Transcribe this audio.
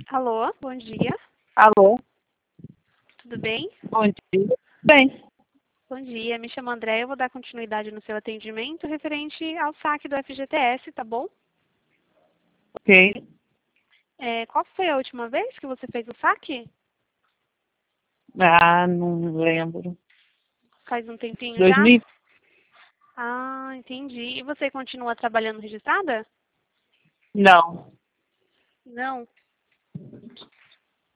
Alô, bom dia. Alô, Tudo bem? bom dia. Bem, Bom dia, me chamo André, eu vou dar continuidade no seu atendimento referente ao saque do FGTS, tá bom? ok. Qual foi a última vez que você fez o saque? Ah, não lembro. Faz um tempinho já? 2000? Ah, entendi. E você continua trabalhando registrada? Não. Não.